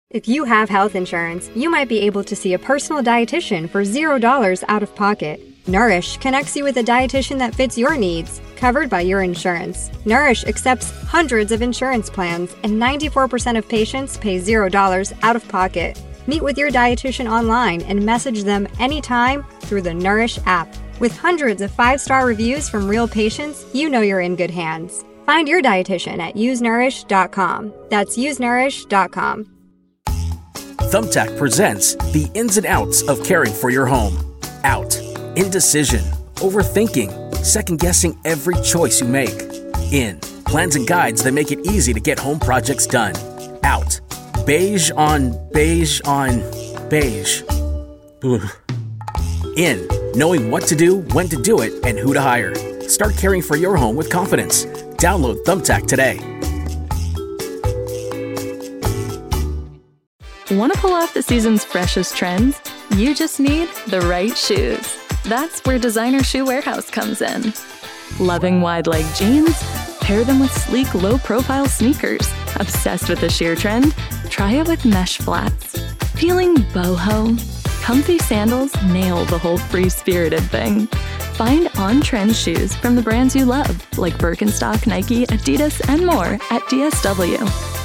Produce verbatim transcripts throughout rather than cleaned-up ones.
If you have health insurance, you might be able to see a personal dietitian for zero dollars out of pocket. Nourish connects you with a dietitian that fits your needs, covered by your insurance. Nourish accepts hundreds of insurance plans, and ninety-four percent of patients pay zero dollars out of pocket. Meet with your dietitian online and message them anytime through the Nourish app. With hundreds of five-star reviews from real patients, you know you're in good hands. Find your dietitian at use nourish dot com. That's use nourish dot com. Thumbtack presents the ins and outs of caring for your home. Out. Indecision. Overthinking. Second-guessing every choice you make. In. Plans and guides that make it easy to get home projects done. Out. Beige on beige on beige. Ugh. In. Knowing what to do, when to do it, and who to hire. Start caring for your home with confidence. Download Thumbtack today. Want to pull off the season's freshest trends? You just need the right shoes. That's where Designer Shoe Warehouse comes in. Loving wide-leg jeans? Pair them with sleek, low-profile sneakers. Obsessed with the sheer trend? Try it with mesh flats. Feeling boho? Comfy sandals nail the whole free-spirited thing. Find on-trend shoes from the brands you love, like Birkenstock, Nike, Adidas, and more at D S W.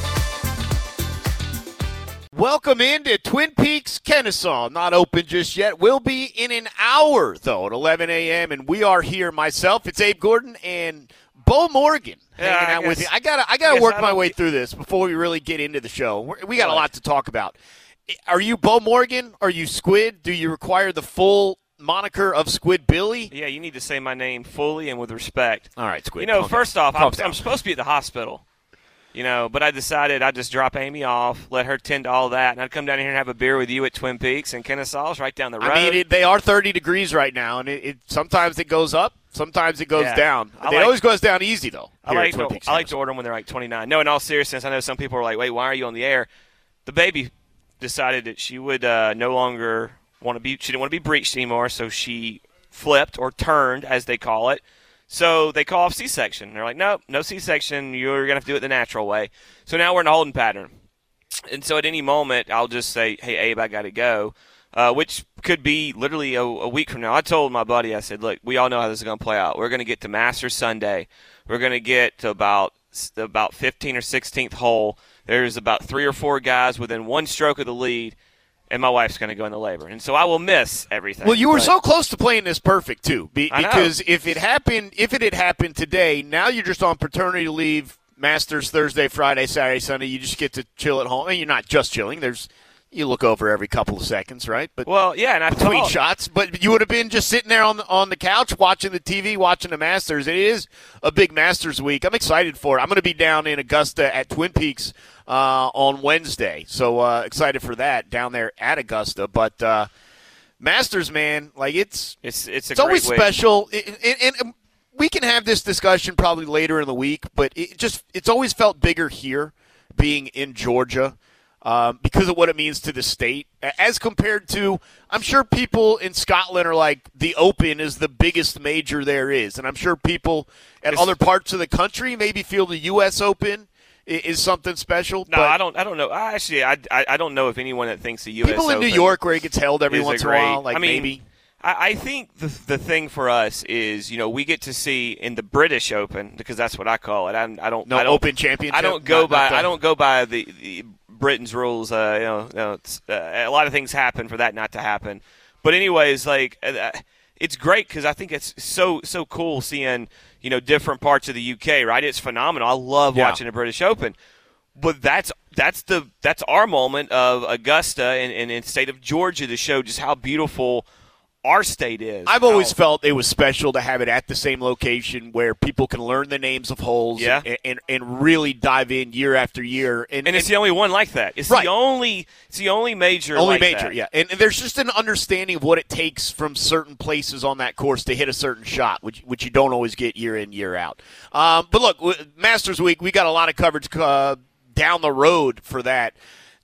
Welcome into Twin Peaks, Kennesaw. Not open just yet. Will be in an hour, though, at eleven a.m., and we are here. Myself, it's Abe Gordon, and Bo Morgan yeah, hanging out guess, with you. I gotta, I gotta I work I my way through this before we really get into the show. We're, we got what? a lot to talk about. Are you Bo Morgan? Are you Squid? Do you require the full moniker of Squid Billy? Yeah, you need to say my name fully and with respect. All right, Squid. You know, Calm first down. off, I'm, I'm supposed to be at the hospital. You know, but I decided I'd just drop Amy off, let her tend to all that, and I'd come down here and have a beer with you at Twin Peaks and Kennesaw's right down the road. I mean, it, they are thirty degrees right now, and it, it sometimes it goes up, sometimes it goes yeah. down. I It like, always goes down easy, though. I like, to, I like to order them when they're like twenty-nine. No, in all seriousness, I know some people are like, wait, why are you on the air? The baby decided that she would uh, no longer want to be, she didn't want to be breached anymore, so she flipped or turned, as they call it. So they call off C-section. They're like, nope, no C-section. You're going to have to do it the natural way. So now we're in a holding pattern. And so at any moment, I'll just say, hey, Abe, I got to go, uh, which could be literally a, a week from now. I told my buddy, I said, look, we all know how this is going to play out. We're going to get to Masters Sunday. We're going to get to about about fifteenth or sixteenth hole. There's about three or four guys within one stroke of the lead. And my wife's going to go into labor. And so I will miss everything. Well, you were but, so close to playing this perfect, too. Be, because know. if it happened, if it had happened today, now you're just on paternity leave, Masters Thursday, Friday, Saturday, Sunday. You just get to chill at home. And you're not just chilling. There's you look over every couple of seconds, right? But well, yeah, and I between told, shots. But you would have been just sitting there on the, on the couch watching the T V, watching the Masters. It is a big Masters week. I'm excited for it. I'm going to be down in Augusta at Twin Peaks Uh, on Wednesday. So uh, excited for that down there at Augusta. But uh, Masters, man, like it's it's it's, a it's always week. special. And, and, and we can have this discussion probably later in the week, but it just it's always felt bigger here being in Georgia um, because of what it means to the state as compared to, I'm sure people in Scotland are like, the Open is the biggest major there is. And I'm sure people at it's, other parts of the country maybe feel the U S Open is something special. No, but I don't. I don't know. I actually, I, I, I don't know if anyone that thinks the U S people in Open New York where it gets held every is once a in great, a while, like I mean, maybe. I, I think the the thing for us is, you know, we get to see in the British Open, because that's what I call it. I, I don't. No I don't, Open Championship. I don't go not, by. not the, I don't go by the, the Britain's rules. Uh, you know, you know it's, uh, a lot of things happen for that not to happen. But anyways, like uh, it's great because I think it's so so cool seeing, you know, different parts of the U K. Right? It's phenomenal. I love yeah. watching the British Open. But that's that's the that's our moment of Augusta and, and in the state of Georgia to show just how beautiful our state is. I've how, always felt it was special to have it at the same location where people can learn the names of holes yeah. and, and and really dive in year after year. And, and it's and, the only one like that. It's right. the only it's the only major only like major, that. yeah. And, and there's just an understanding of what it takes from certain places on that course to hit a certain shot, which which you don't always get year in, year out. Um, but look, Masters Week, we got a lot of coverage uh, down the road for that.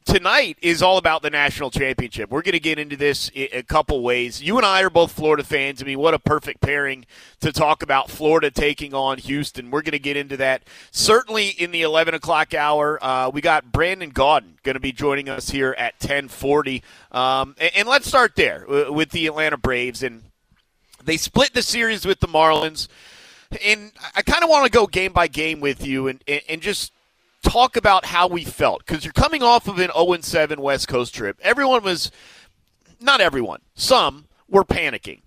tonight is all about the national championship. We're going to get into this a couple ways. You and I are both Florida fans. I mean, what a perfect pairing to talk about Florida taking on Houston. We're going to get into that certainly in the eleven o'clock hour. Uh, we got Brandon Gaudin going to be joining us here at ten forty. Um, and, and let's start there with the Atlanta Braves. And they split the series with the Marlins. And I kind of want to go game by game with you and, and, and just talk about how we felt, because you're coming off of an oh and seven West Coast trip. Everyone was, not everyone, some were panicking.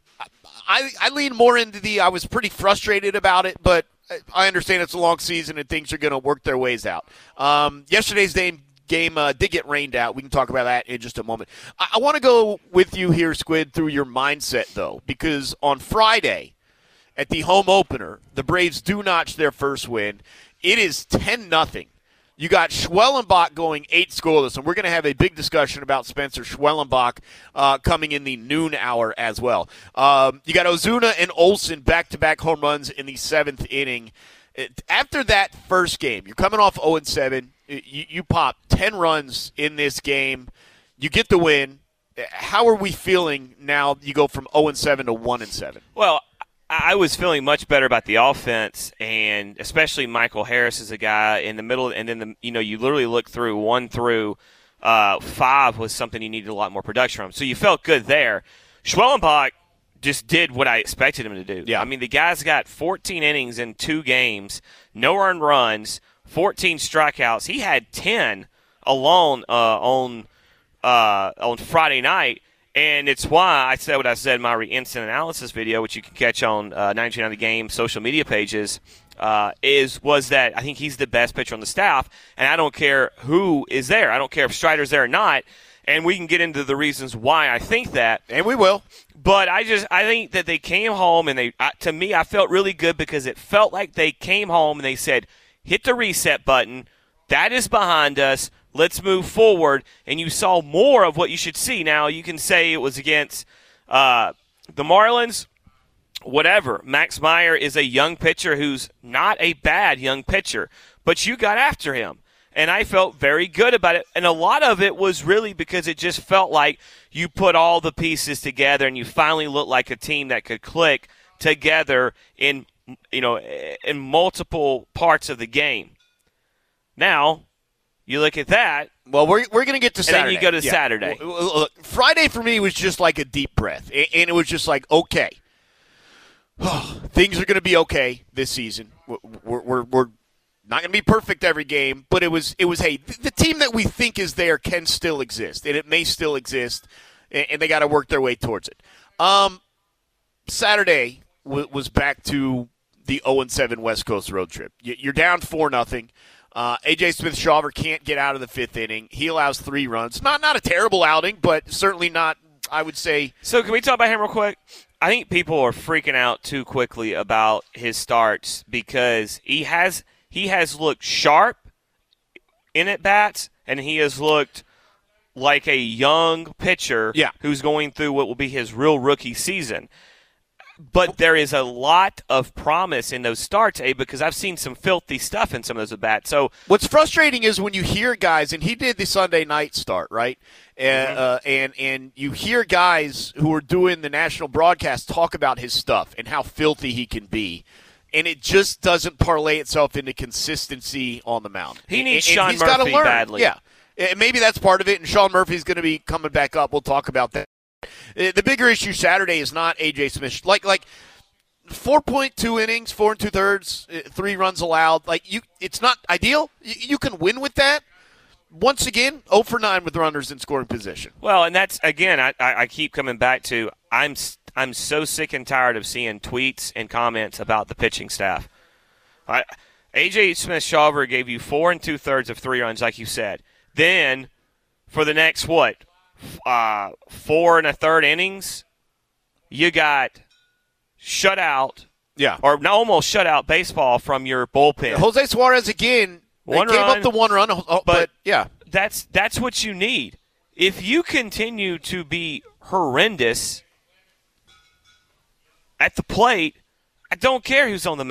I, I lean more into the I was pretty frustrated about it, but I understand it's a long season and things are going to work their ways out. Um, yesterday's game, game uh, did get rained out. We can talk about that in just a moment. I, I want to go with you here, Squid, through your mindset, though, because on Friday at the home opener, the Braves do notch their first win. It is ten nothing. You got Schwellenbach going eight scoreless, and we're going to have a big discussion about Spencer Schwellenbach uh, coming in the noon hour as well. Um, you got Ozuna and Olsen back-to-back home runs in the seventh inning. It, after that first game, you're coming off oh and seven. You, you pop ten runs in this game. You get the win. How are we feeling now you go from oh and seven to one and seven? Well, I was feeling much better about the offense, and especially Michael Harris is a guy in the middle, and then the you know you literally look through one through uh, five was something you needed a lot more production from. So you felt good there. Schwellenbach just did what I expected him to do. Yeah. I mean, the guy's got fourteen innings in two games, no earned runs, fourteen strikeouts. He had ten alone uh, on uh, on Friday night. And it's why I said what I said in my instant analysis video, which you can catch on uh, ninety-two ninety The Game social media pages, uh, is was that I think he's the best pitcher on the staff, and I don't care who is there. I don't care if Strider's there or not, and we can get into the reasons why I think that. And we will. But I just I think that they came home, and they I, to me, I felt really good because it felt like they came home and they said, hit the reset button. That is behind us. Let's move forward, and you saw more of what you should see. Now, you can say it was against uh, the Marlins, whatever. Max Meyer is a young pitcher who's not a bad young pitcher, but you got after him, and I felt very good about it. And a lot of it was really because it just felt like you put all the pieces together, and you finally looked like a team that could click together in, you know, in multiple parts of the game. Now, you look at that. Well, we're we're going to get to Saturday. And then you go to yeah. Saturday. Look, Friday for me was just like a deep breath. And it was just like, okay, things are going to be okay this season. We're, we're, we're not going to be perfect every game, but it was, it was hey, the team that we think is there can still exist, and it may still exist, and they got to work their way towards it. Um, Saturday was back to the oh and seven West Coast road trip. You're down four nothing. Uh, A J Smith-Shawver can't get out of the fifth inning. He allows three runs. Not not a terrible outing, but certainly not, I would say. So can we talk about him real quick? I think people are freaking out too quickly about his starts because he has he has looked sharp in at bats, and he has looked like a young pitcher yeah. who's going through what will be his real rookie season. But there is a lot of promise in those starts, Abe, because I've seen some filthy stuff in some of those at-bats. So what's frustrating is when you hear guys, and he did the Sunday night start, right? Mm-hmm. Uh, and and you hear guys who are doing the national broadcast talk about his stuff and how filthy he can be, and it just doesn't parlay itself into consistency on the mound. He needs and, Sean and he's gotta Murphy learn. badly. Yeah, and maybe that's part of it, and Sean Murphy's going to be coming back up. We'll talk about that. The bigger issue Saturday is not A J Smith. Like like four point two innings, four and two thirds, three runs allowed. Like you, it's not ideal. You, you can win with that. Once again, oh for nine with runners in scoring position. Well, and that's again, I, I keep coming back to I'm I'm so sick and tired of seeing tweets and comments about the pitching staff. I, A J Smith-Shawver gave you four and two thirds of three runs, like you said. Then for the next what? Uh, four and a third innings, you got shut out, yeah, or not almost shut out baseball from your bullpen. Jose Suarez again. They one gave run, up the one run, but, but yeah, that's that's what you need. If you continue to be horrendous at the plate, I don't care who's on the mound.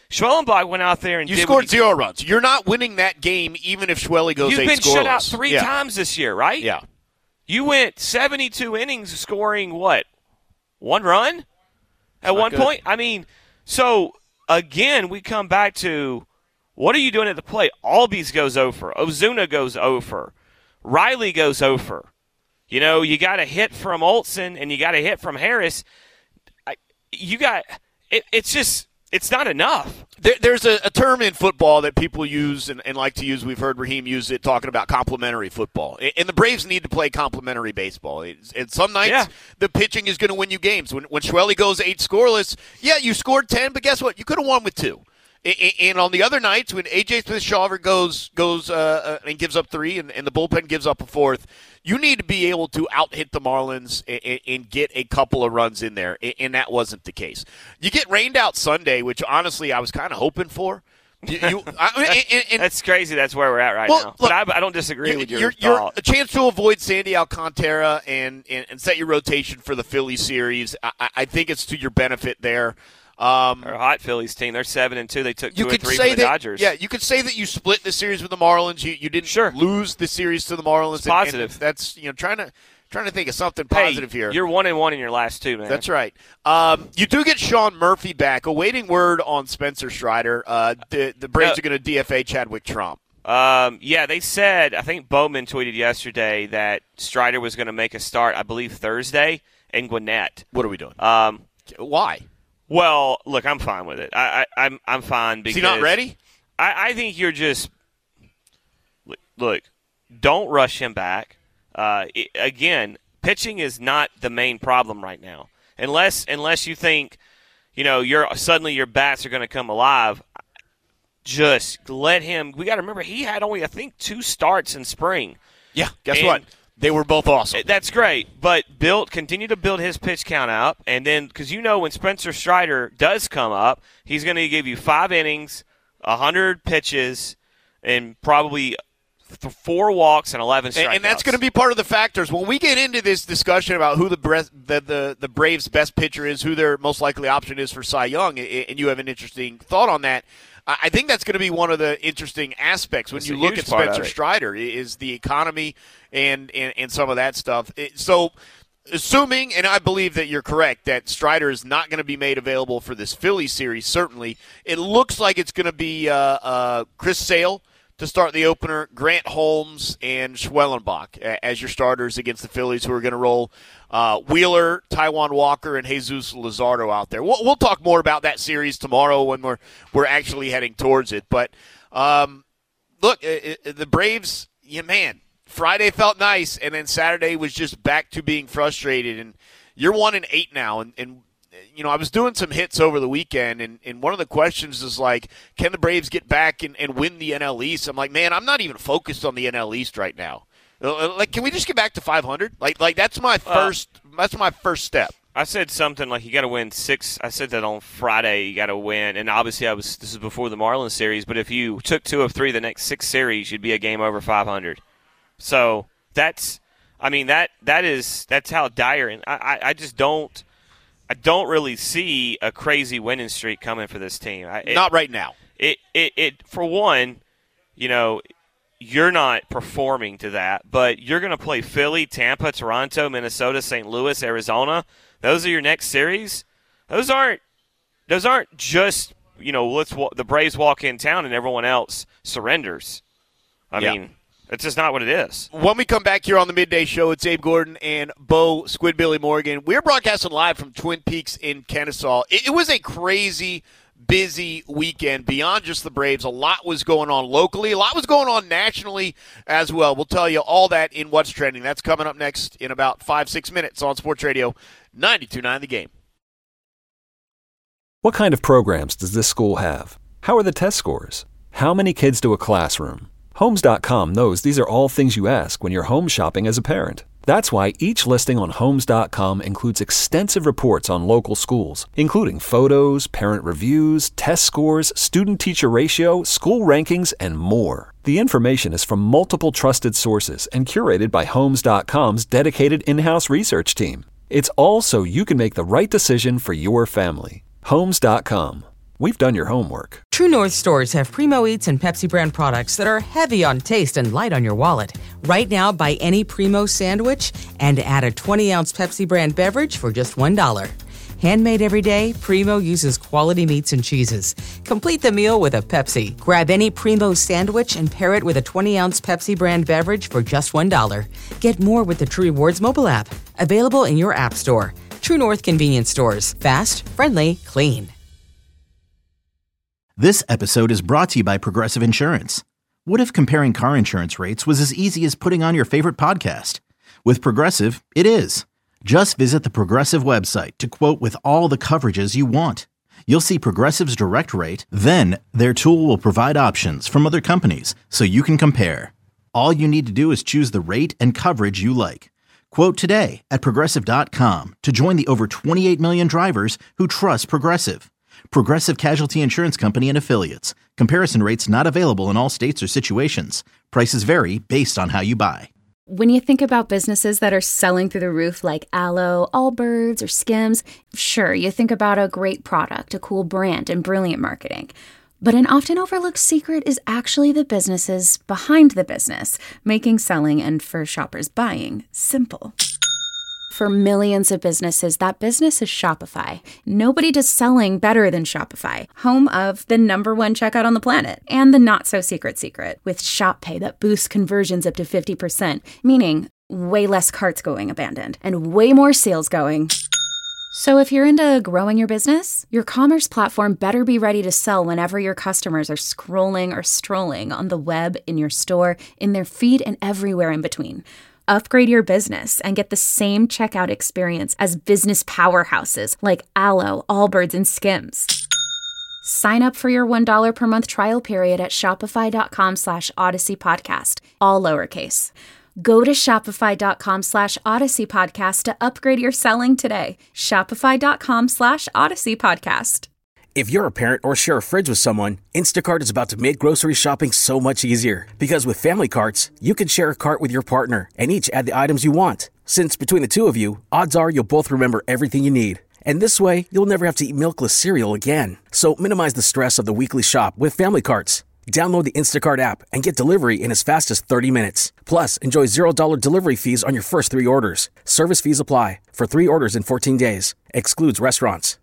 Schwellenbach went out there and you did scored he, zero runs. You're not winning that game even if Schwelle goes You've eight been scoreless. shut out three yeah. times this year, right? Yeah. You went seventy-two innings scoring what? One run at Not one good. point? I mean, so again, we come back to what are you doing at the plate? Albies goes over. Ozuna goes over. Riley goes over. You know, you got a hit from Olsen and you got a hit from Harris. I, you got it, it's just it's not enough. There, there's a, a term in football that people use and, and like to use. We've heard Raheem use it talking about complementary football. And the Braves need to play complementary baseball. And some nights, Yeah. the pitching is going to win you games. When, when Schwelle goes eight scoreless, yeah, you scored ten, but guess what? You could have won with two. And on the other nights, when A J Smith-Shawver goes goes uh, and gives up three and, and the bullpen gives up a fourth, you need to be able to out-hit the Marlins and, and get a couple of runs in there, and that wasn't the case. You get rained out Sunday, which honestly I was kind of hoping for. You, you, I, and, and, That's crazy. That's where we're at right well, now. Look, but I, I don't disagree you're, with your you're, you're thought. a chance to avoid Sandy Alcantara and, and, and set your rotation for the Philly series. I, I think it's to your benefit there. Um, Our hot Phillies team, they're seven and two. They took two you or could three say from the that, Dodgers. Yeah, you could say that you split the series with the Marlins. You you didn't Sure. lose the series to the Marlins. It's and- and positive. that's you know trying to trying to think of something Hey, positive here. You're one and one in your last two, man. That's right. Um, you do get Sean Murphy back. Awaiting word on Spencer Strider. Uh, the the Braves No. are going to D F A Chadwick Tromp. Um, yeah, they said, I think Bowman tweeted yesterday that Strider was going to make a start, I believe, Thursday in Gwinnett. What are we doing? Um, Why? well, look, I'm fine with it. I, I, I'm I'm fine because Is he not ready? I, I think you're just look, look. Don't rush him back. Uh, it, again, pitching is not the main problem right now, unless unless you think, you know, you're suddenly your bats are going to come alive. Just let him. We got to remember he had only I think two starts in spring. Yeah. Guess And- what? They were both awesome. That's great, but build continue to build his pitch count up, and then because you know when Spencer Strider does come up, he's going to give you five innings, a hundred pitches, and probably th- four walks and eleven strikeouts. And, and that's going to be part of the factors when we get into this discussion about who the, Bra- the the the Braves' best pitcher is, who their most likely option is for Cy Young, and you have an interesting thought on that. I think that's going to be one of the interesting aspects when That's you a look huge at part of Spencer it. Strider is the economy and, and, and some of that stuff. It- so assuming, and I believe that you're correct, that Strider is not going to be made available for this Philly series, certainly, it looks like it's going to be uh, uh, Chris Sale to start the opener, Grant Holmes and Schwellenbach as your starters against the Phillies, who are going to roll uh, Wheeler, Taijuan Walker, and Jesus Luzardo out there. We'll, we'll talk more about that series tomorrow when we're we're actually heading towards it. But um, look, it, it, the Braves, yeah, man, Friday felt nice, and then Saturday was just back to being frustrated. And you're one and eight now, and, and you know, I was doing some hits over the weekend, and, and one of the questions is like, can the Braves get back and, and win the N L East? I'm like, man, I'm not even focused on the N L East right now. Uh, Like, can we just get back to five hundred? Like, like that's my first. That's my first step. I said something like you got to win six. I said that on Friday. You got to win, and obviously I was. This is before the Marlins series, but if you took two of three the next six series, you'd be a game over five hundred. So that's. I mean that that is that's how dire. And I, I, I just don't. I don't really see a crazy winning streak coming for this team. I, it, Not right now. It, it it for one, you know, you're not performing to that, but you're going to play Philly, Tampa, Toronto, Minnesota, Saint Louis, Arizona. Those are your next series. Those aren't those aren't just, you know, let's wa- the Braves walk in town and everyone else surrenders. I Yeah. mean, it's just not what it is. When we come back here on the Midday Show, it's Abe Gordon and Bo Squidbilly Morgan. We're broadcasting live from Twin Peaks in Kennesaw. It, it was a crazy, busy weekend beyond just the Braves. A lot was going on locally. A lot was going on nationally as well. We'll tell you all that in What's Trending. That's coming up next in about five, six minutes on Sports Radio ninety-two point nine The Game. What kind of programs does this school have? How are the test scores? How many kids do a classroom? Homes dot com knows these are all things you ask when you're home shopping as a parent. That's why each listing on Homes dot com includes extensive reports on local schools, including photos, parent reviews, test scores, student-teacher ratio, school rankings, and more. The information is from multiple trusted sources and curated by Homes dot com's dedicated in-house research team. It's all so you can make the right decision for your family. Homes dot com. We've done your homework. True North stores have Primo Eats and Pepsi brand products that are heavy on taste and light on your wallet. Right now, buy any Primo sandwich and add a twenty-ounce Pepsi brand beverage for just one dollar. Handmade every day, Primo uses quality meats and cheeses. Complete the meal with a Pepsi. Grab any Primo sandwich and pair it with a twenty-ounce Pepsi brand beverage for just one dollar. Get more with the True Rewards mobile app. Available in your app store. True North convenience stores. Fast, friendly, clean. This episode is brought to you by Progressive Insurance. What if comparing car insurance rates was as easy as putting on your favorite podcast? With Progressive, it is. Just visit the Progressive website to quote with all the coverages you want. You'll see Progressive's direct rate, then their tool will provide options from other companies so you can compare. All you need to do is choose the rate and coverage you like. Quote today at Progressive dot com to join the over twenty-eight million drivers who trust Progressive. Progressive Casualty Insurance Company and Affiliates. Comparison rates not available in all states or situations. Prices vary based on how you buy. When you think about businesses that are selling through the roof like Aloe, Allbirds, or Skims, sure, you think about a great product, a cool brand, and brilliant marketing. But an often overlooked secret is actually the businesses behind the business, making selling and, for shoppers, buying simple. For millions of businesses, that business is Shopify. Nobody does selling better than Shopify, home of the number one checkout on the planet, and the not-so-secret secret, with Shop Pay that boosts conversions up to fifty percent, meaning way less carts going abandoned, and way more sales going. So if you're into growing your business, your commerce platform better be ready to sell whenever your customers are scrolling or strolling on the web, in your store, in their feed, and everywhere in between. Upgrade your business and get the same checkout experience as business powerhouses like Aloe, Allbirds, and Skims. Sign up for your one dollar per month trial period at shopify.com slash Odyssey Podcast, all lowercase. Go to shopify.com slash Odyssey Podcast to upgrade your selling today. Shopify.com slash Odyssey Podcast. If you're a parent or share a fridge with someone, Instacart is about to make grocery shopping so much easier. Because with family carts, you can share a cart with your partner and each add the items you want. Since between the two of you, odds are you'll both remember everything you need. And this way, you'll never have to eat milkless cereal again. So minimize the stress of the weekly shop with family carts. Download the Instacart app and get delivery in as fast as thirty minutes. Plus, enjoy zero dollars delivery fees on your first three orders. Service fees apply for three orders in fourteen days. Excludes restaurants.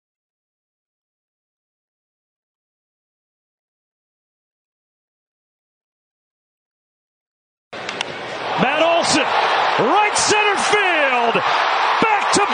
Matt Olson, right center field, back to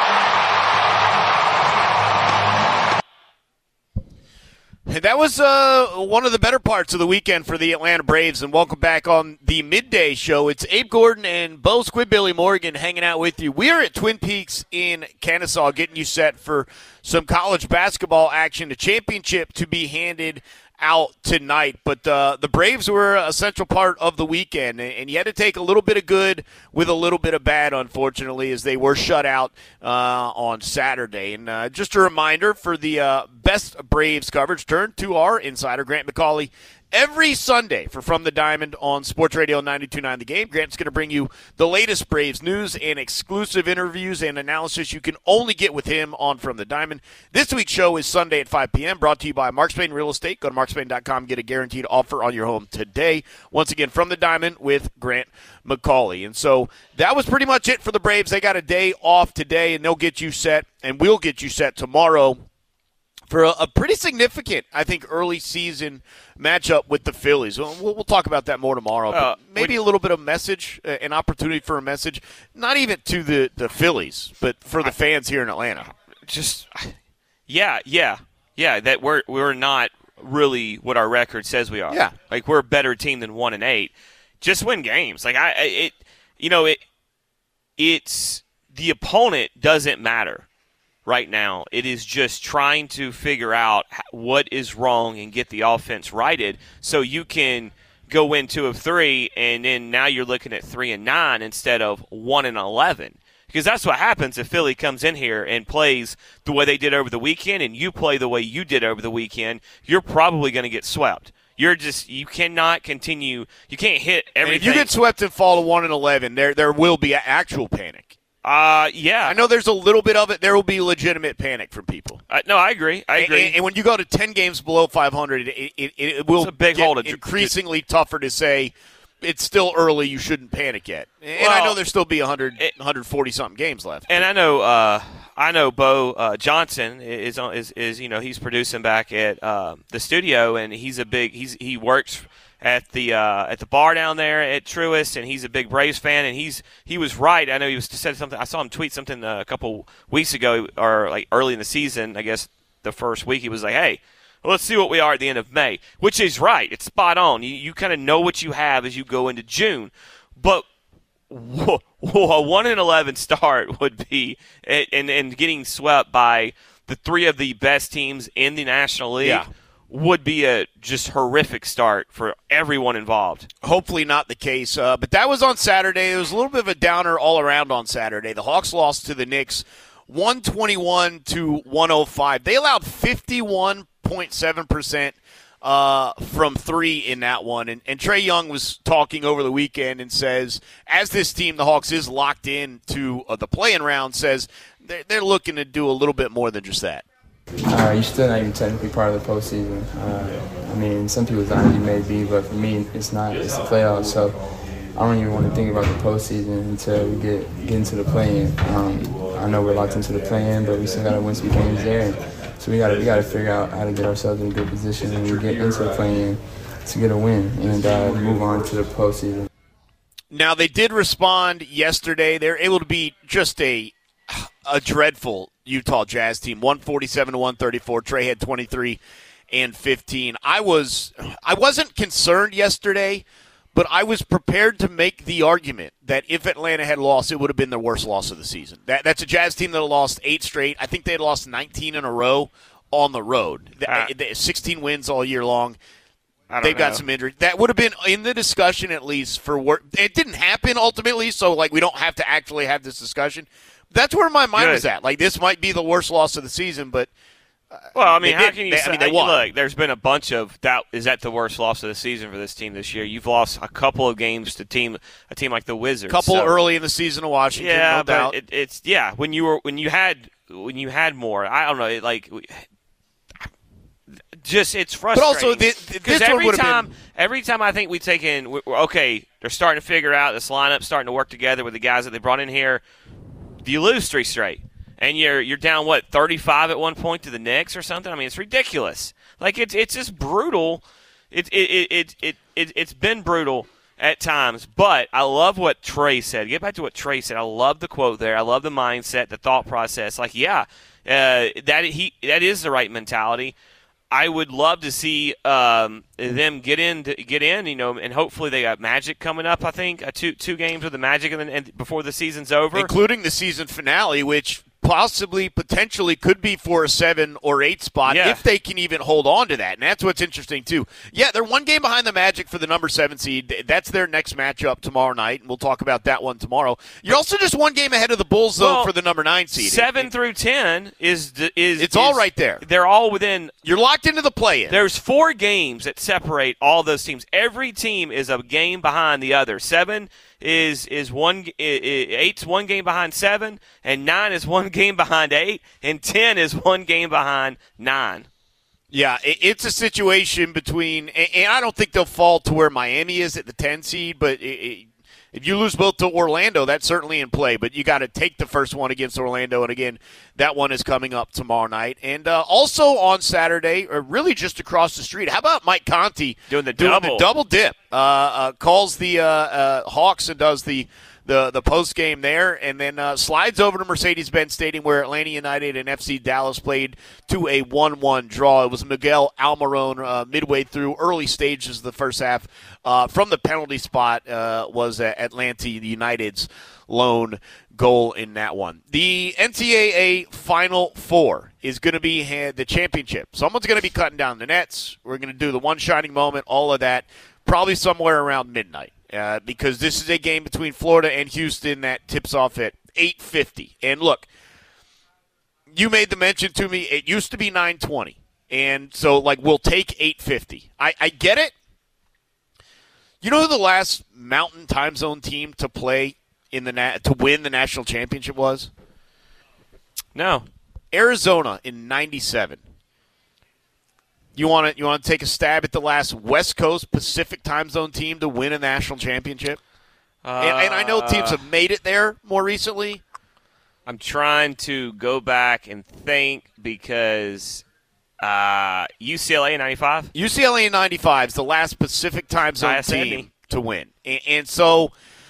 back. And that was uh, one of the better parts of the weekend for the Atlanta Braves. And welcome back on the midday show. It's Abe Gordon and Bo Squidbilly Morgan hanging out with you. We are at Twin Peaks in Kennesaw getting you set for some college basketball action. The championship to be handed out tonight, but uh, the Braves were a central part of the weekend, and you had to take a little bit of good with a little bit of bad, unfortunately, as they were shut out uh, on Saturday. And uh, just a reminder for the uh, best Braves coverage, turn to our insider, Grant McCauley, every Sunday for From the Diamond on Sports Radio ninety-two point nine The Game. Grant's going to bring you the latest Braves news and exclusive interviews and analysis you can only get with him on From the Diamond. This week's show is Sunday at five p.m., brought to you by Mark Spain Real Estate. Go to mark spain dot com, get a guaranteed offer on your home today. Once again, From the Diamond with Grant McCauley. And so that was pretty much it for the Braves. They got a day off today, and they'll get you set, and we'll get you set tomorrow for a, a pretty significant, I think, early season matchup with the Phillies. We'll, we'll talk about that more tomorrow. Uh, but maybe a little bit of message, uh, an opportunity for a message, not even to the, the Phillies, but for the fans here in Atlanta. Just, yeah, yeah, yeah. That we're we're not really what our record says we are. Yeah, like we're a better team than one and eight. Just win games. Like I, it, you know, it, it's the opponent doesn't matter. Right now, it is just trying to figure out what is wrong and get the offense righted so you can go win two of three, and then now you're looking at three and nine instead of one and eleven. Because that's what happens if Philly comes in here and plays the way they did over the weekend, and you play the way you did over the weekend. You're probably going to get swept. You're just you cannot continue. You can't hit everything. And if you get swept and fall to one and eleven, there there will be actual panic. Uh, yeah. I know there's a little bit of it. There will be legitimate panic from people. Uh, no, I agree. I agree. And, and when you go to ten games below five hundred, it, it, it will it's a big get hole to, increasingly to, tougher to say it's still early, you shouldn't panic yet. And well, I know there'll still be one hundred, one forty-something games left. And I know uh, I know Bo uh, Johnson is, on, is, is, you know, he's producing back at uh, the studio, and he's a big – he's he works – at the uh, at the bar down there at Truist, and he's a big Braves fan, and he's he was right. I know he was said something. I saw him tweet something a couple weeks ago, or like early in the season, I guess the first week. He was like, "Hey, well, let's see what we are at the end of May," which is right. It's spot on. You you kind of know what you have as you go into June, but whoa, whoa, a one and eleven start would be and and getting swept by the three of the best teams in the National League. Yeah. Would be a just horrific start for everyone involved. Hopefully not the case. Uh, but that was on Saturday. It was a little bit of a downer all around on Saturday. The Hawks lost to the Knicks one twenty-one to one oh five. They allowed fifty-one point seven percent uh, from three in that one. And, and Trae Young was talking over the weekend and says, as this team, the Hawks, is locked in to uh, the play-in round, says they're, they're looking to do a little bit more than just that. Uh, you're still not even technically part of the postseason. Uh, I mean, some people's eyes you may be, but for me, it's not. It's the playoffs, so I don't even want to think about the postseason until we get, get into the play-in. Um, I know we're locked into the play-in, but we still got to win some games there. So we got to we got to figure out how to get ourselves in a good position when we get into the play-in to get a win and uh, move on to the postseason. Now, they did respond yesterday. They're able to beat just a a dreadful Utah Jazz team, one forty-seven to one thirty-four. Trae had twenty-three and fifteen. I was I wasn't concerned yesterday, but I was prepared to make the argument that if Atlanta had lost, it would have been their worst loss of the season. That, that's a Jazz team that lost eight straight. I think they had lost nineteen in a row on the road. Uh, sixteen wins all year long. They've got know. some injuries. That would have been in the discussion at least for work. It didn't happen ultimately, so like we don't have to actually have this discussion. That's where my mind Good. was at. Like, this might be the worst loss of the season, but uh, well, I mean, how did. can you they, say? I mean, they won. Look, there's been a bunch of that. Is that the worst loss of the season for this team this year? You've lost a couple of games to team a team like the Wizards. Couple so. early in the season of Washington. Yeah, no but doubt. it, it's yeah. When you were when you had when you had more, I don't know. It, like, just it's frustrating. But also, the, because this every one would have time, been. every time I think we take in, we're, okay, they're starting to figure out this lineup, starting to work together with the guys that they brought in here. You lose three straight, and you're you're down what thirty-five at one point to the Knicks or something. I mean, it's ridiculous. Like it's it's just brutal. It it it it, it, it it's been brutal at times, but I love what Trae said. Get back to what Trae said. I love the quote there. I love the mindset, the thought process. Like, yeah, uh, that he that is the right mentality. I would love to see um, them get in, to, get in, you know, and hopefully they got Magic coming up. I think uh, two two games with the Magic, and, then, and before the season's over, including the season finale, which possibly, potentially could be for a seven or eight spot yeah. if they can even hold on to that. And that's what's interesting, too. Yeah, they're one game behind the Magic for the number seven seed. That's their next matchup tomorrow night, and we'll talk about that one tomorrow. You're also just one game ahead of the Bulls, though, well, for the number nine seed. Seven it, through ten is is It's is, all right there. They're all within. You're locked into the play-in. There's four games that separate all those teams. Every team is a game behind the other. Seven is is one eight's one game behind seven, and nine is one game behind eight, and ten is one game behind nine. Yeah, it's a situation between, and I don't think they'll fall to where Miami is at the ten seed, but it, if you lose both to Orlando, that's certainly in play. But you got to take the first one against Orlando, and again, that one is coming up tomorrow night. And uh, also on Saturday, or really just across the street, how about Mike Conti doing the doing double, the double dip? Uh, uh, calls the uh, uh, Hawks and does the the the post game there, and then uh, slides over to Mercedes-Benz Stadium where Atlanta United and F C Dallas played to a one one draw. It was Miguel Almiron uh, midway through early stages of the first half uh, from the penalty spot uh, was uh, Atlanta United's lone goal in that one. The N C double A Final Four is going to be uh, the championship. Someone's going to be cutting down the nets. We're going to do the one shining moment, all of that, probably somewhere around midnight. Uh, because this is a game between Florida and Houston that tips off at eight fifty. And look, you made the mention to me, it used to be nine twenty. And so, like, we'll take eight fifty. I, I get it. You know who the last Mountain Time Zone team to play in the na- to win the national championship was? No. Arizona in ninety-seven. You want to you want to take a stab at the last West Coast Pacific time zone team to win a national championship? Uh, and, and I know teams have made it there more recently. I'm trying to go back and think because uh, U C L A in ninety-five? U C L A in ninety-five is the last Pacific time zone team to win. And, and so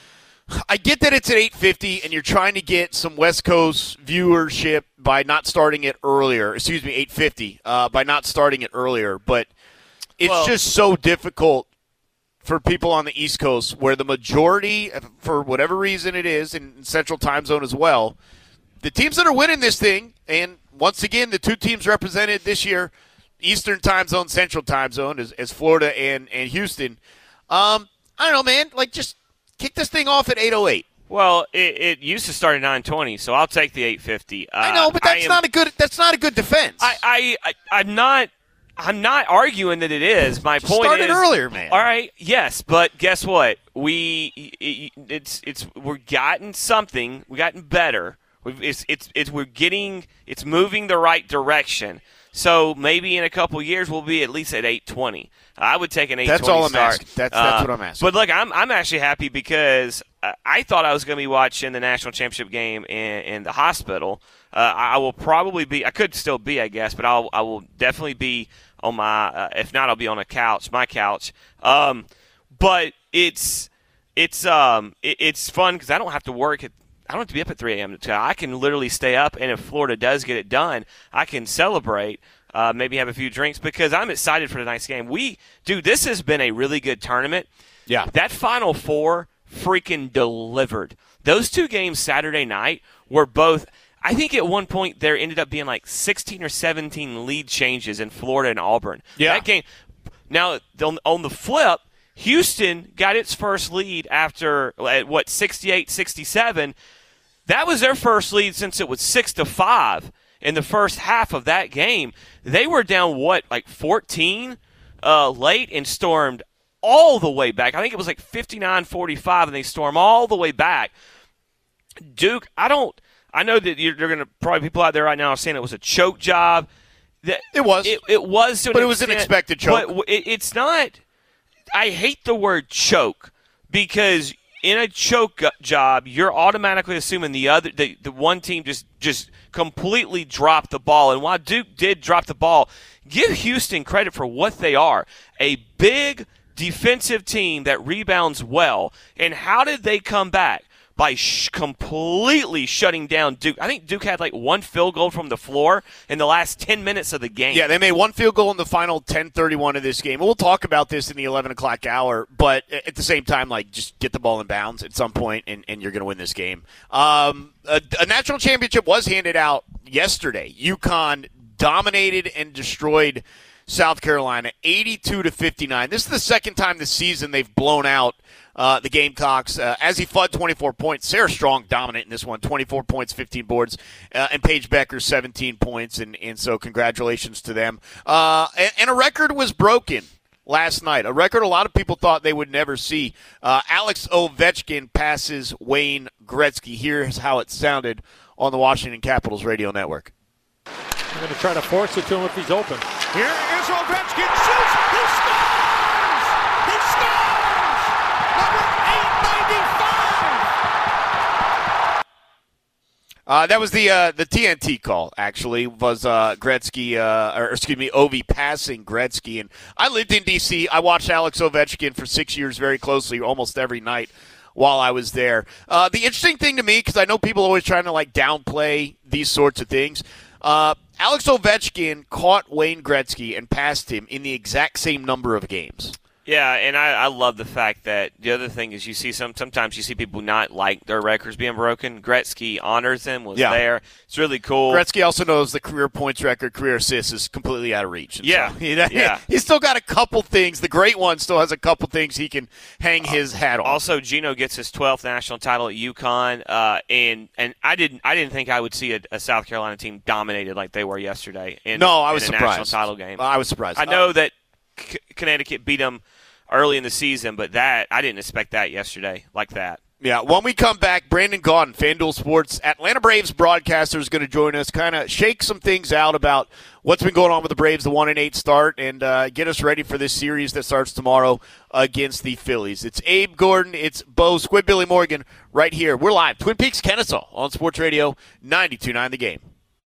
I get that it's at eight fifty and you're trying to get some West Coast viewership by not starting it earlier. Excuse me, eight fifty, uh, by not starting it earlier. But it's well, just so difficult for people on the East Coast where the majority, for whatever reason it is, in Central Time Zone as well, the teams that are winning this thing, and once again, the two teams represented this year, Eastern Time Zone, Central Time Zone, as, as Florida and, and Houston. Um, I don't know, man. Like, just kick this thing off at eight oh eight. Well, it, it used to start at nine twenty, so I'll take the eight fifty. Uh, I know, but that's am, not a good. That's not a good defense. I, I, I, I'm not. I'm not arguing that it is. My Just point started is earlier, man. All right, yes, but guess what? We it, it's it's we're gotten something. We gotten better. We've, it's it's it's we're getting. It's moving the right direction. So maybe in a couple years we'll be at least at eight twenty. I would take an eight twenty That's all I'm start. asking. That's, that's uh, what I'm asking. But look, I'm I'm actually happy because uh, I thought I was going to be watching the national championship game in, in the hospital. Uh, I will probably be. I could still be, I guess, but I'll I will definitely be on my. Uh, if not, I'll be on a couch, my couch. Um, but it's it's um it, it's fun because I don't have to work at. I don't have to be up at three a.m. I can literally stay up, and if Florida does get it done, I can celebrate, uh, maybe have a few drinks, because I'm excited for tonight's game. We, dude, this has been a really good tournament. Yeah. That Final Four freaking delivered. Those two games Saturday night were both, I think at one point there ended up being like sixteen or seventeen lead changes in Florida and Auburn. Yeah. That game, now, on the flip, Houston got its first lead after, at what, sixty-eight sixty-seven. That was their first lead since it was six to five in the first half of that game. They were down, what, like fourteen uh, late and stormed all the way back. I think it was like fifty-nine forty-five, and they stormed all the way back. Duke, I don't – I know that you're, you're going to – probably people out there right now are saying it was a choke job. That, it was. It, it was to an But it was extent, an expected choke. But it, it's not – I hate the word choke because – in a choke job, you're automatically assuming the other, the, the one team just, just completely dropped the ball. And while Duke did drop the ball, give Houston credit for what they are. A big defensive team that rebounds well. And how did they come back? By sh- completely shutting down Duke. I think Duke had like one field goal from the floor in the last ten minutes of the game. Yeah, they made one field goal in the final ten thirty-one of this game. We'll talk about this in the eleven o'clock hour, but at the same time, like, just get the ball in bounds at some point, and, and you're going to win this game. Um, a, a national championship was handed out yesterday. UConn dominated and destroyed South Carolina eighty-two to fifty-nine. This is the second time this season they've blown out Uh, the Gamecocks. Uh, Azzy Fudd, twenty-four points. Sarah Strong dominant in this one, twenty-four points, fifteen boards. Uh, and Paige Becker, seventeen points. And, and so congratulations to them. Uh, and, and a record was broken last night, a record a lot of people thought they would never see. Uh, Alex Ovechkin passes Wayne Gretzky. Here's how it sounded on the Washington Capitals radio network. I'm going to try to force it to him if he's open. Here is Ovechkin. Shoots. He scores! He scores! Uh, that was the uh, the T N T call, actually, was uh, Gretzky, uh, or excuse me, Ovi passing Gretzky. And I lived in D C. I watched Alex Ovechkin for six years very closely, almost every night while I was there. Uh, the interesting thing to me, because I know people are always trying to, like, downplay these sorts of things, uh, Alex Ovechkin caught Wayne Gretzky and passed him in the exact same number of games. Yeah, and I, I love the fact that the other thing is you see some sometimes you see people not like their records being broken. Gretzky honors them, was yeah. there. It's really cool. Gretzky also knows the career points record, career assists is completely out of reach. And yeah, so, he, yeah. He's still got a couple things. The great one still has a couple things he can hang his hat on. Also, Gino gets his twelfth national title at UConn, uh, and and I didn't I didn't think I would see a, a South Carolina team dominated like they were yesterday. In, no, I was in a surprised. National title game. I was surprised. I know uh, that C- Connecticut beat them early in the season, but that I didn't expect that yesterday like that. Yeah, when we come back, Brandon Gaudin, FanDuel Sports Atlanta Braves broadcaster, is going to join us, kind of shake some things out about what's been going on with the Braves, the one and eight start, and uh, get us ready for this series that starts tomorrow against the Phillies. It's Abe Gordon, it's Bo Squidbilly Morgan right here. We're live, Twin Peaks, Kennesaw, on Sports Radio ninety-two point nine The Game.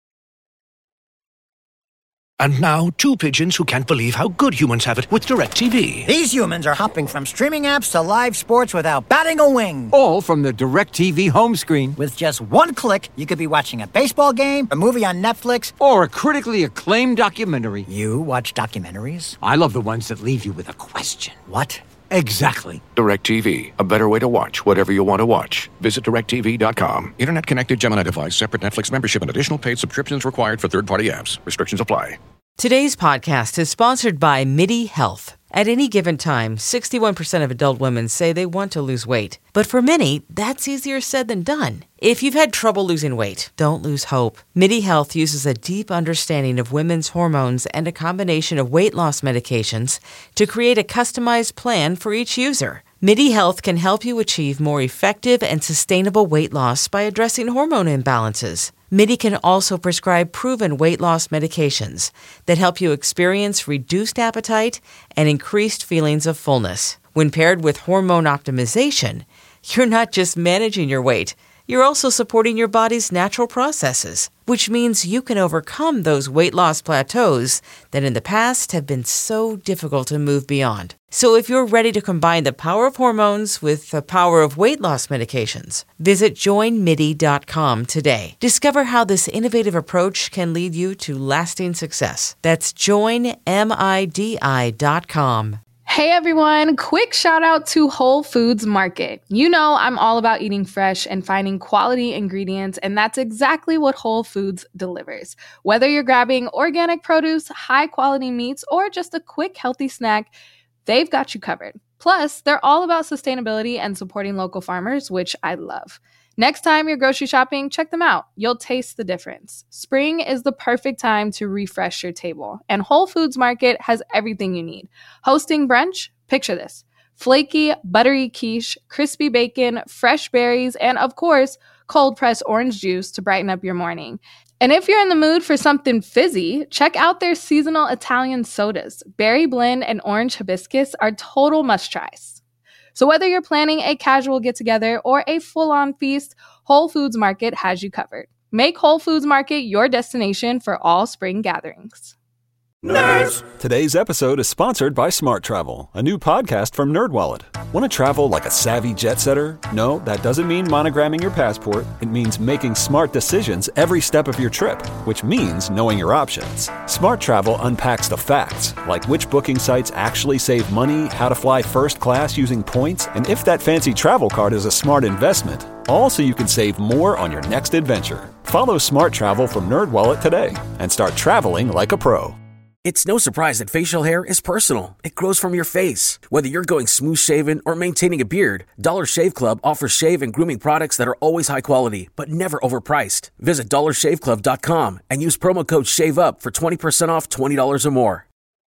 And now, two pigeons who can't believe how good humans have it with DirecTV. These humans are hopping from streaming apps to live sports without batting a wing. All from the DirecTV home screen. With just one click, you could be watching a baseball game, a movie on Netflix, or a critically acclaimed documentary. You watch documentaries? I love the ones that leave you with a question. What? Exactly. DirecTV, a better way to watch whatever you want to watch. Visit direct T V dot com. Internet connected Gemini device, separate Netflix membership, and additional paid subscriptions required for third-party apps. Restrictions apply. Today's podcast is sponsored by MIDI Health. At any given time, sixty-one percent of adult women say they want to lose weight. But for many, that's easier said than done. If you've had trouble losing weight, don't lose hope. MIDI Health uses a deep understanding of women's hormones and a combination of weight loss medications to create a customized plan for each user. MIDI Health can help you achieve more effective and sustainable weight loss by addressing hormone imbalances. MIDI can also prescribe proven weight loss medications that help you experience reduced appetite and increased feelings of fullness. When paired with hormone optimization, you're not just managing your weight, you're also supporting your body's natural processes, which means you can overcome those weight loss plateaus that in the past have been so difficult to move beyond. So if you're ready to combine the power of hormones with the power of weight loss medications, visit join midi dot com today. Discover how this innovative approach can lead you to lasting success. That's join midi dot com. Hey everyone, quick shout out to Whole Foods Market. You know I'm all about eating fresh and finding quality ingredients, and that's exactly what Whole Foods delivers. Whether you're grabbing organic produce, high quality meats, or just a quick healthy snack, they've got you covered. Plus, they're all about sustainability and supporting local farmers, which I love. Next time you're grocery shopping, check them out. You'll taste the difference. Spring is the perfect time to refresh your table, and Whole Foods Market has everything you need. Hosting brunch? Picture this. Flaky, buttery quiche, crispy bacon, fresh berries, and of course, cold-pressed orange juice to brighten up your morning. And if you're in the mood for something fizzy, check out their seasonal Italian sodas. Berry blend and orange hibiscus are total must-tries. So whether you're planning a casual get-together or a full-on feast, Whole Foods Market has you covered. Make Whole Foods Market your destination for all spring gatherings. Nerds! Today's episode is sponsored by Smart Travel, a new podcast from NerdWallet. Want to travel like a savvy jet setter? No, that doesn't mean monogramming your passport. It means making smart decisions every step of your trip, which means knowing your options. Smart Travel unpacks the facts, like which booking sites actually save money, how to fly first class using points, and if that fancy travel card is a smart investment. All so you can save more on your next adventure. Follow Smart Travel from NerdWallet today and start traveling like a pro. It's no surprise that facial hair is personal. It grows from your face. Whether you're going smooth-shaven or maintaining a beard, Dollar Shave Club offers shave and grooming products that are always high quality, but never overpriced. Visit dollar shave club dot com and use promo code SHAVEUP for twenty percent off twenty dollars or more.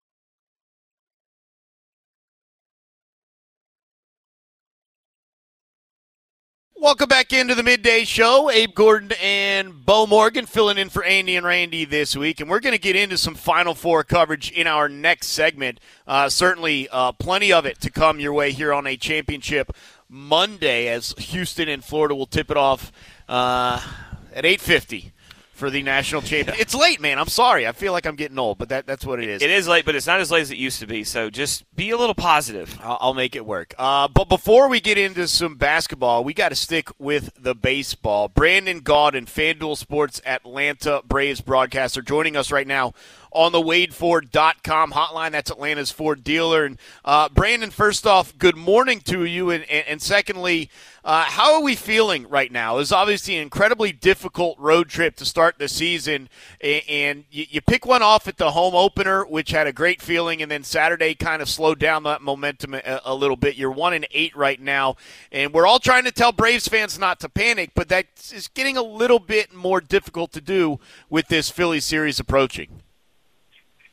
Welcome back into the Midday Show. Abe Gordon and Bo Morgan filling in for Andy and Randy this week. And we're going to get into some Final Four coverage in our next segment. Uh, certainly uh, plenty of it to come your way here on a championship Monday as Houston and Florida will tip it off uh, at eight fifty. For the national champion. It's late, man. I'm sorry. I feel like I'm getting old, but that, that's what it is. It is late, but it's not as late as it used to be, so just be a little positive. I'll, I'll make it work. Uh, but before we get into some basketball, we got to stick with the baseball. Brandon Gaudin, FanDuel Sports Atlanta Braves broadcaster, joining us right now on the Wade Ford dot com hotline. That's Atlanta's Ford dealer. And uh, Brandon, first off, good morning to you. And, and, and secondly, uh, how are we feeling right now? It's obviously an incredibly difficult road trip to start the season. And, and you, you pick one off at the home opener, which had a great feeling, and then Saturday kind of slowed down that momentum a, a little bit. You're one and eight right now. And we're all trying to tell Braves fans not to panic, but that is getting a little bit more difficult to do with this Philly series approaching.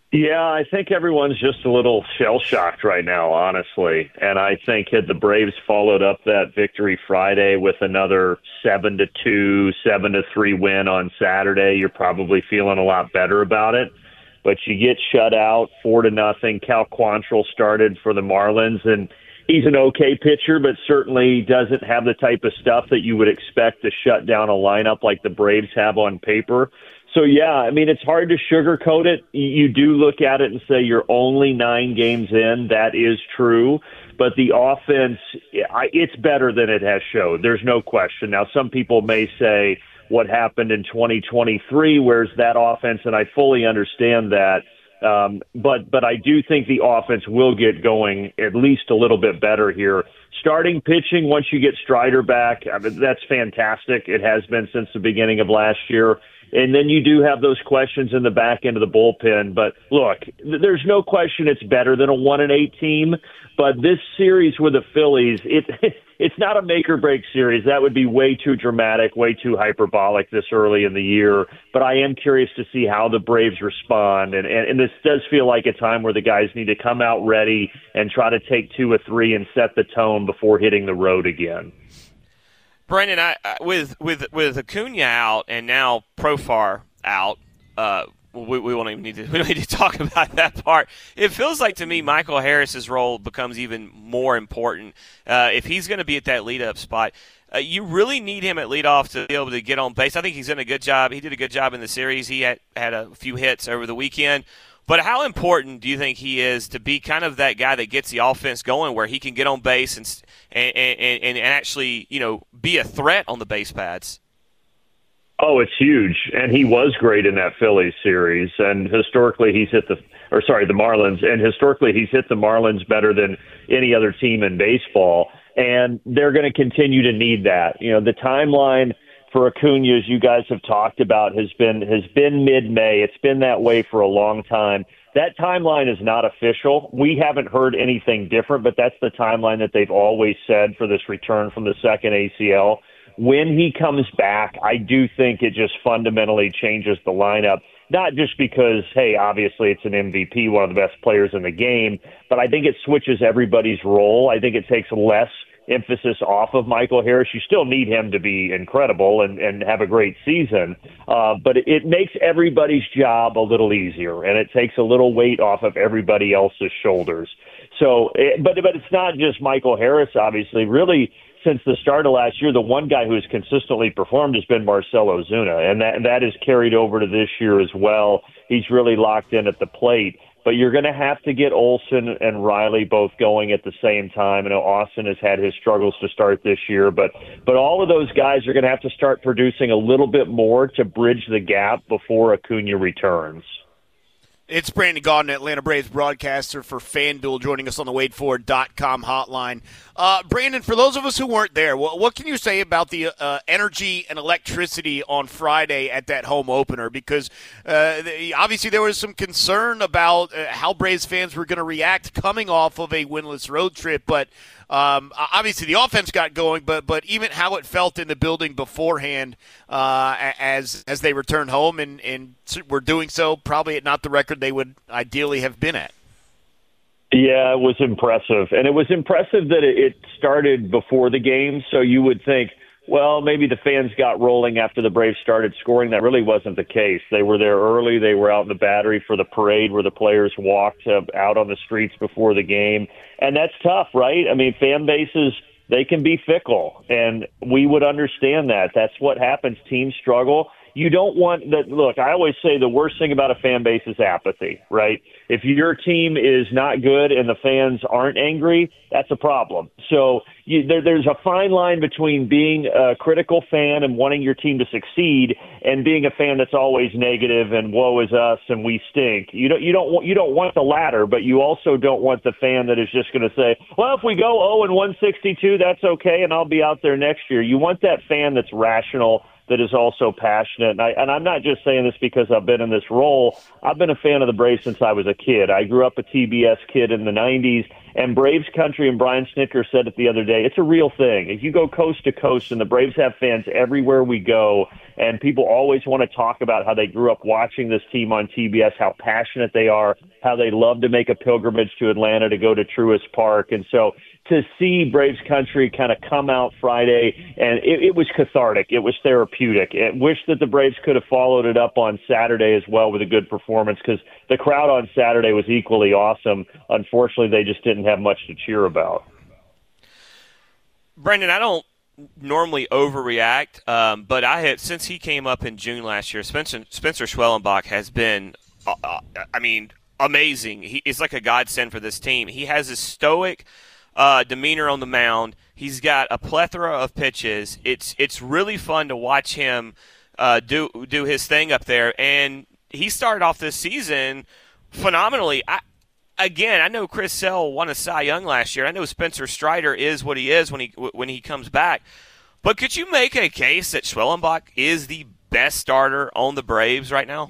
Yeah, I think everyone's just a little shell-shocked right now, honestly. And I think had the Braves followed up that victory Friday with another seven to two, seven to three win on Saturday, you're probably feeling a lot better about it. But you get shut out four to nothing. Cal Quantrill started for the Marlins, and he's an okay pitcher, but certainly doesn't have the type of stuff that you would expect to shut down a lineup like the Braves have on paper. So, yeah, I mean, it's hard to sugarcoat it. You do look at it and say you're only nine games in. That is true. But the offense, it's better than it has showed. There's no question. Now, some people may say what happened in twenty twenty-three, where's that offense? And I fully understand that. Um, but but I do think the offense will get going at least a little bit better here. Starting pitching, once you get Strider back, I mean, that's fantastic. It has been since the beginning of last year. And then you do have those questions in the back end of the bullpen. But look, there's no question it's better than a one and eight team. But this series with the Phillies, it it's not a make or break series. That would be way too dramatic, way too hyperbolic this early in the year. But I am curious to see how the Braves respond. And, and, and this does feel like a time where the guys need to come out ready and try to take two or three and set the tone before hitting the road again. Brandon, I, I, with with with Acuna out and now Profar out, uh, we, we won't even need to we don't need to talk about that part. It feels like to me Michael Harris's role becomes even more important uh, if he's going to be at that lead-up spot. Uh, you really need him at leadoff to be able to get on base. I think he's done a good job. He did a good job in the series. He had had a few hits over the weekend. But how important do you think he is to be kind of that guy that gets the offense going, where he can get on base and and and, and actually, you know, be a threat on the base pads? Oh, it's huge, and he was great in that Phillies series. And historically, he's hit the or sorry, the Marlins, and historically he's hit the Marlins better than any other team in baseball. And they're going to continue to need that. You know, the timeline for Acuna, as you guys have talked about, has been has been mid-May. It's been that way for a long time. That timeline is not official. We haven't heard anything different, but that's the timeline that they've always said for this return from the second A C L. When he comes back, I do think it just fundamentally changes the lineup, not just because, hey, obviously it's an M V P, one of the best players in the game, but I think it switches everybody's role. I think it takes less emphasis off of Michael Harris. You still need him to be incredible and, and have a great season, uh, but it makes everybody's job a little easier, and it takes a little weight off of everybody else's shoulders. So, it, but but it's not just Michael Harris, obviously. Really, since the start of last year, the one guy who has consistently performed has been Marcell Ozuna, and that that is carried over to this year as well. He's really locked in at the plate. But you're going to have to get Olsen and Riley both going at the same time. I know Austin has had his struggles to start this year, but but all of those guys are going to have to start producing a little bit more to bridge the gap before Acuna returns. It's Brandon Gaudin, Atlanta Braves broadcaster for FanDuel, joining us on the Wade Ford dot com hotline. Uh, Brandon, for those of us who weren't there, what, what can you say about the uh, energy and electricity on Friday at that home opener? Because uh, the, obviously there was some concern about uh, how Braves fans were going to react coming off of a winless road trip, but Um, obviously, the offense got going, but but even how it felt in the building beforehand uh, as as they returned home and, and were doing so probably at not the record they would ideally have been at. Yeah, it was impressive. And it was impressive that it started before the game, so you would think, well, maybe the fans got rolling after the Braves started scoring. That really wasn't the case. They were there early. They were out in the Battery for the parade where the players walked uh, out on the streets before the game. And that's tough, right? I mean, fan bases, they can be fickle, and we would understand that. That's what happens. Teams struggle. You don't want that. Look, I always say the worst thing about a fan base is apathy, right? If your team is not good and the fans aren't angry, that's a problem. So you, there, there's a fine line between being a critical fan and wanting your team to succeed and being a fan that's always negative and woe is us and we stink. You don't, you don't want, you don't want the latter, but you also don't want the fan that is just going to say, well, if we go oh and one sixty-two, that's okay, and I'll be out there next year. You want that fan that's rational, that is also passionate. And, I, and I'm not just saying this because I've been in this role. I've been a fan of the Braves since I was a kid. I grew up a T B S kid in the nineties, and Braves country, and Brian Snitker said it the other day, it's a real thing. If you go coast to coast, and the Braves have fans everywhere we go, and people always want to talk about how they grew up watching this team on T B S, how passionate they are, how they love to make a pilgrimage to Atlanta to go to Truist Park. And so to see Braves country kind of come out Friday, and it, it was cathartic. It was therapeutic. I wish that the Braves could have followed it up on Saturday as well with a good performance, because the crowd on Saturday was equally awesome. Unfortunately, they just didn't have much to cheer about. Brendan, I don't normally overreact, um, but I have, since he came up in June last year, Spencer, Spencer Schwellenbach has been, uh, uh, I mean, amazing. He is like a godsend for this team. He has this stoic uh, demeanor on the mound. He's got a plethora of pitches. It's it's really fun to watch him uh, do do his thing up there. And he started off this season phenomenally. I, again, I know Chris Sale won a Cy Young last year. I know Spencer Strider is what he is when he when he comes back. But could you make a case that Schwellenbach is the best starter on the Braves right now?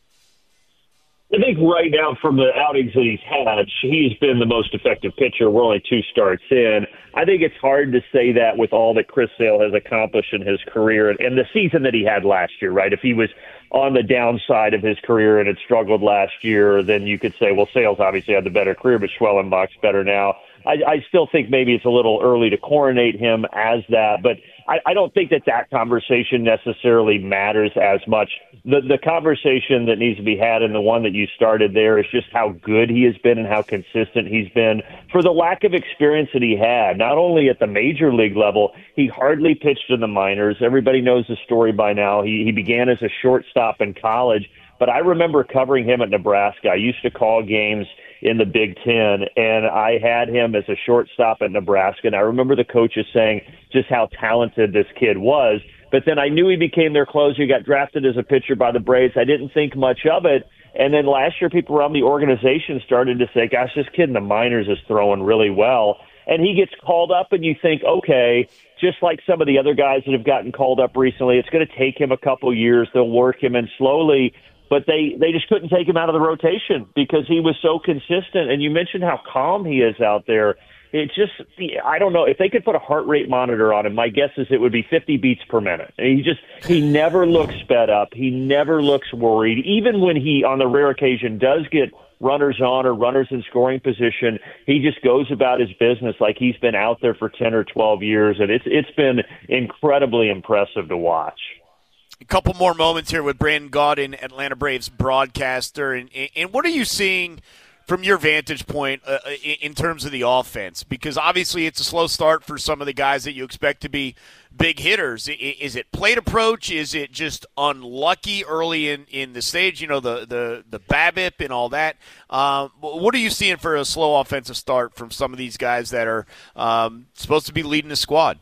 I think right now, from the outings that he's had, he's been the most effective pitcher. We're only two starts in. I think it's hard to say that with all that Chris Sale has accomplished in his career and, and the season that he had last year, right? If he was on the downside of his career and had struggled last year, then you could say, well, Sale's obviously had the better career, but Schwellenbach's better now. I, I still think maybe it's a little early to coronate him as that, but I, I don't think that that conversation necessarily matters as much. The the conversation that needs to be had, and the one that you started there, is just how good he has been and how consistent he's been for the lack of experience that he had. Not only at the major league level, he hardly pitched in the minors. Everybody knows the story by now. He, he began as a shortstop in college, but I remember covering him at Nebraska. I used to call games in the Big Ten, and I had him as a shortstop at Nebraska, and I remember the coaches saying just how talented this kid was. But then I knew he became their closer. He got drafted as a pitcher by the Braves. I didn't think much of it. And then last year, people around the organization started to say, gosh, this kid in the minors is throwing really well. And he gets called up, and you think, okay, just like some of the other guys that have gotten called up recently, it's going to take him a couple years. They'll work him in slowly. But they, they just couldn't take him out of the rotation because he was so consistent. And you mentioned how calm he is out there. It just, I don't know, if they could put a heart rate monitor on him, my guess is it would be fifty beats per minute. And he just, he never looks sped up. He never looks worried. Even when he, on the rare occasion, does get runners on or runners in scoring position, he just goes about his business like he's been out there for ten or twelve years. And it's it's been incredibly impressive to watch. A couple more moments here with Brandon Gaudin, Atlanta Braves broadcaster. And, and what are you seeing from your vantage point uh, in terms of the offense? Because obviously it's a slow start for some of the guys that you expect to be big hitters. Is it plate approach? Is it just unlucky early in, in the stage, you know, the, the, the BABIP and all that? Um, what are you seeing for a slow offensive start from some of these guys that are um, supposed to be leading the squad?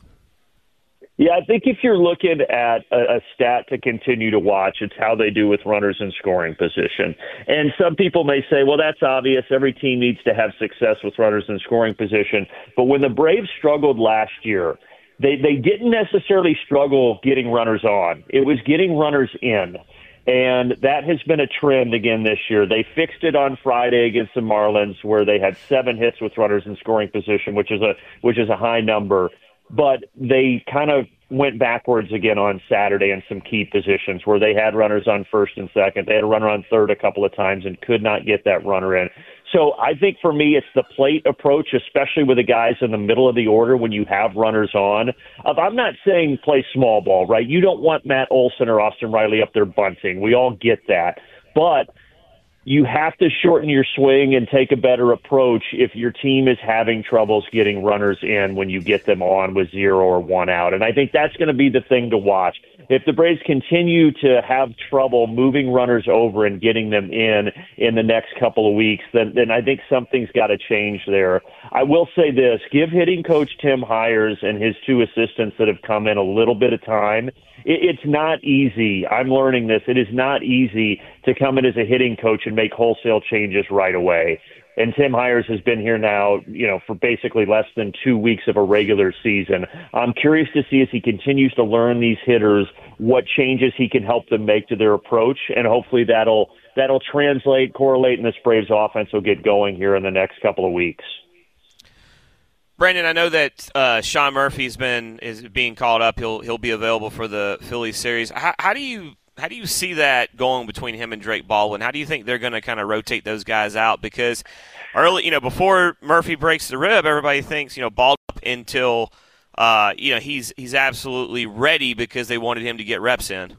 Yeah, I think if you're looking at a, a stat to continue to watch, it's how they do with runners in scoring position. And some people may say, well, that's obvious. Every team needs to have success with runners in scoring position. But when the Braves struggled last year, they, they didn't necessarily struggle getting runners on. It was getting runners in. And that has been a trend again this year. They fixed it on Friday against the Marlins, where they had seven hits with runners in scoring position, which is a which is a high number. But they kind of went backwards again on Saturday in some key positions where they had runners on first and second. They had a runner on third a couple of times and could not get that runner in. So I think for me, it's the plate approach, especially with the guys in the middle of the order when you have runners on. I'm not saying play small ball, right? You don't want Matt Olson or Austin Riley up there bunting. We all get that. But you have to shorten your swing and take a better approach if your team is having troubles getting runners in when you get them on with zero or one out. And I think that's going to be the thing to watch. If the Braves continue to have trouble moving runners over and getting them in in the next couple of weeks, then, then I think something's got to change there. I will say this, give hitting coach Tim Hires and his two assistants that have come in a little bit of time. It's not easy. I'm learning this. It is not easy to come in as a hitting coach and make wholesale changes right away. And Tim Hires has been here now, you know, for basically less than two weeks of a regular season. I'm curious to see as he continues to learn these hitters what changes he can help them make to their approach, and hopefully that'll that'll translate, correlate, and this Braves offense will get going here in the next couple of weeks. Brandon, I know that uh, Sean Murphy's been is being called up. He'll he'll be available for the Phillies series. How, how do you how do you see that going between him and Drake Baldwin? How do you think they're going to kind of rotate those guys out? Because early, you know, before Murphy breaks the rib, everybody thinks you know Baldwin up until uh, you know he's he's absolutely ready because they wanted him to get reps in.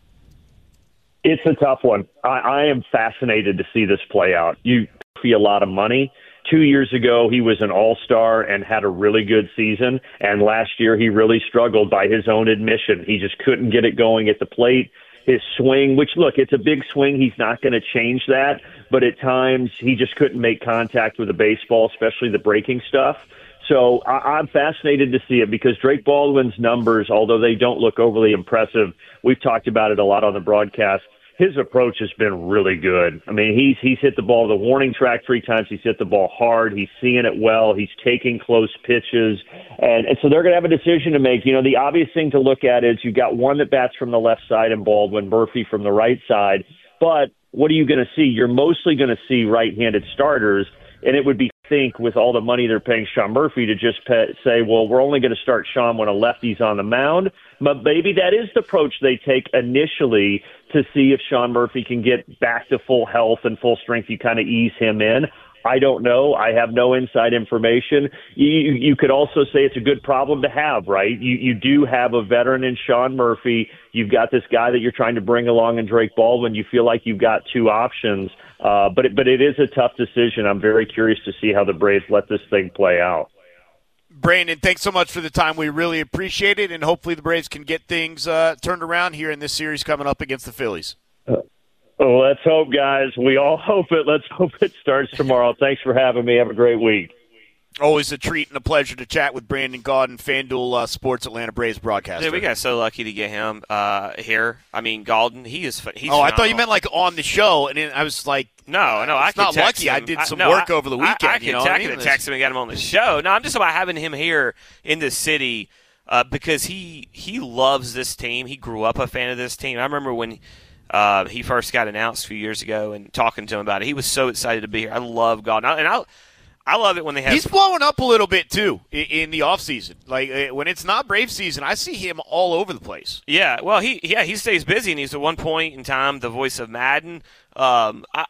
It's a tough one. I, I am fascinated to see this play out. You pay a lot of money. Two years ago, he was an all-star and had a really good season. And last year, he really struggled by his own admission. He just couldn't get it going at the plate. His swing, which, look, it's a big swing. He's not going to change that. But at times, he just couldn't make contact with the baseball, especially the breaking stuff. So I, I'm fascinated to see it because Drake Baldwin's numbers, although they don't look overly impressive, we've talked about it a lot on the broadcast, his approach has been really good. I mean, he's he's hit the ball the warning track three times. He's hit the ball hard. He's seeing it well. He's taking close pitches. And, and so they're going to have a decision to make. You know, the obvious thing to look at is you've got one that bats from the left side and Baldwin, Murphy from the right side. But what are you going to see? You're mostly going to see right-handed starters. And it would be think with all the money they're paying Sean Murphy to just pay, say, well, we're only going to start Sean when a lefty's on the mound. But maybe that is the approach they take initially to see if Sean Murphy can get back to full health and full strength. You kind of ease him in. I don't know. I have no inside information. You, you could also say it's a good problem to have, right? You, you do have a veteran in Sean Murphy. You've got this guy that you're trying to bring along in Drake Baldwin. You feel like you've got two options. Uh, but, it, but it is a tough decision. I'm very curious to see how the Braves let this thing play out. Brandon, thanks so much for the time. We really appreciate it, and hopefully the Braves can get things uh, turned around here in this series coming up against the Phillies. Uh, oh, let's hope, guys. We all hope it. Let's hope it starts tomorrow. Thanks for having me. Have a great week. Always a treat and a pleasure to chat with Brandon Gaudin, FanDuel uh, Sports Atlanta Braves broadcaster. Dude, we got so lucky to get him uh, here. I mean, Gaudin, he is he's Oh, phenomenal. I thought you meant like on the show, and then I was like, no, no, I it's could not text lucky. him. I did some I, no, work I, over the weekend. I, I could you know text, I mean? him, text him and get him on the show. No, I'm just about having him here in the city uh, because he he loves this team. He grew up a fan of this team. I remember when uh, he first got announced a few years ago and talking to him about it. He was so excited to be here. I love Gaudin, and I. I love it when they have. He's blowing up a little bit too in, in the off season. Like when it's not Brave season, I see him all over the place. Yeah, well, he yeah he stays busy, and he's at one point in time the voice of Madden. Um, I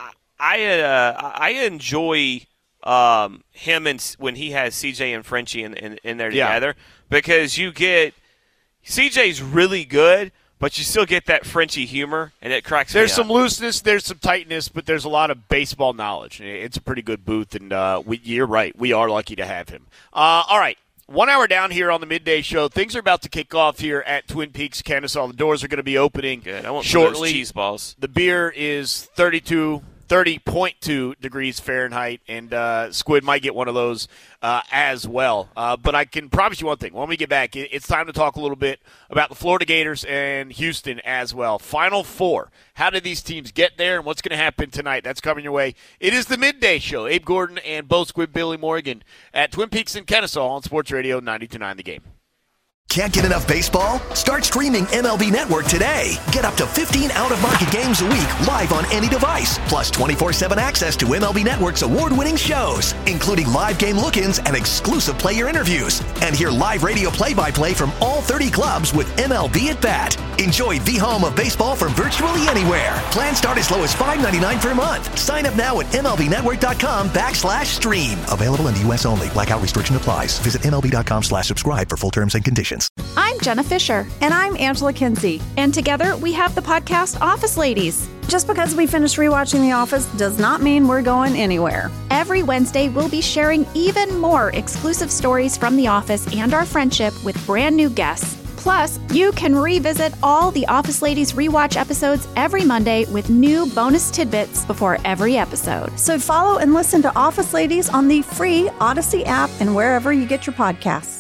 I uh, I enjoy um, him and when he has C J and Frenchie in in, in there together yeah. because you get C J's really good. But you still get that Frenchie humor, and it cracks me up. There's some looseness, there's some tightness, but there's a lot of baseball knowledge. It's a pretty good booth, and uh, we, you're right. We are lucky to have him. Uh, all right, one hour down here on the midday show. Things are about to kick off here at Twin Peaks, Kennesaw. The doors are going to be opening Good. I want shortly. Cheese balls. The beer is thirty-two. thirty point two degrees Fahrenheit, and uh, Squid might get one of those uh, as well. Uh, but I can promise you one thing. When we get back, it's time to talk a little bit about the Florida Gators and Houston as well. Final four. How did these teams get there, and what's going to happen tonight? That's coming your way. It is the Midday Show. Abe Gordon and Bo Squid, Billy Morgan at Twin Peaks and Kennesaw on Sports Radio ninety-two point nine The Game. Can't get enough baseball? Start streaming M L B Network today. Get up to fifteen out-of-market games a week live on any device, plus twenty-four seven access to M L B Network's award-winning shows, including live game look-ins and exclusive player interviews. And hear live radio play-by-play from all thirty clubs with M L B at Bat. Enjoy the home of baseball from virtually anywhere. Plans start as low as five ninety-nine per month. Sign up now at MLBnetwork.com backslash stream. Available in the U S only. Blackout restriction applies. Visit MLB.com slash subscribe for full terms and conditions. I'm Jenna Fisher. And I'm Angela Kinsey. And together we have the podcast Office Ladies. Just because we finished rewatching The Office does not mean we're going anywhere. Every Wednesday, we'll be sharing even more exclusive stories from The Office and our friendship with brand new guests. Plus, you can revisit all the Office Ladies rewatch episodes every Monday with new bonus tidbits before every episode. So follow and listen to Office Ladies on the free Odyssey app and wherever you get your podcasts.